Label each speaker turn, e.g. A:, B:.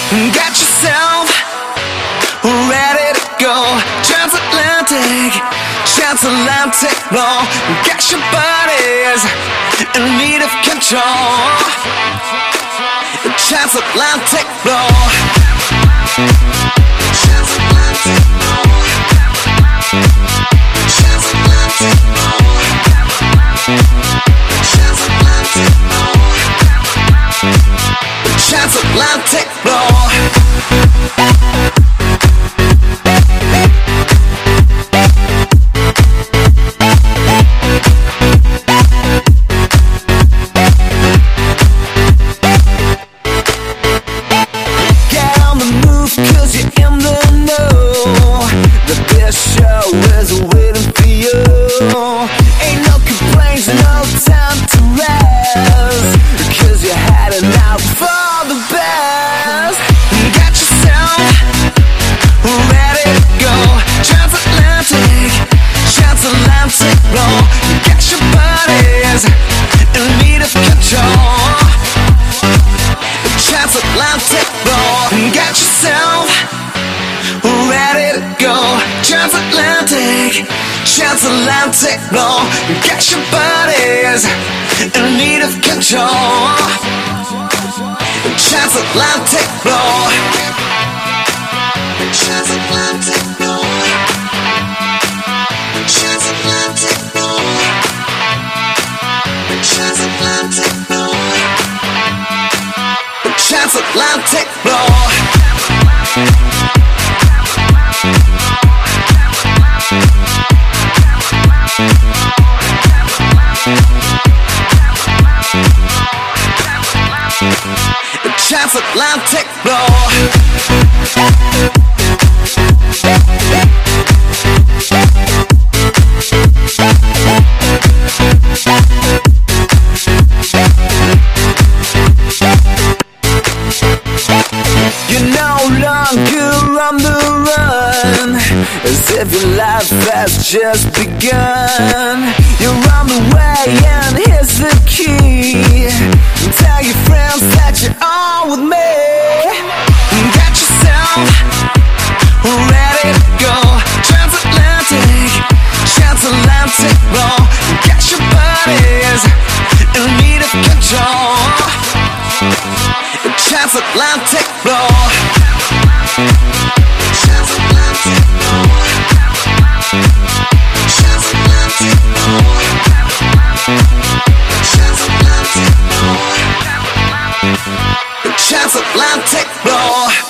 A: Got yourself ready to go. Transatlantic, transatlantic flow. Got your buddies in need of control. Transatlantic flow. Transatlantic flow. Transatlantic flow. Transatlantic flow. Transatlantic flow. Transatlantic flow. Got your buddies in need of control. Transatlantic flow. Transatlantic flow. Transatlantic flow. Transatlantic flow. Transatlantic flow. Transatlantic flow. You're no longer on the run, as if your life has just begun. You're on the way and here's the key. Tell your friends that you're on with me. Got yourself ready to go. Transatlantic, transatlantic flow. Got your buddies in need of control. Transatlantic flow. Transatlantic flow. Transatlantic flow. Transatlantic flow. Transatlantic flow.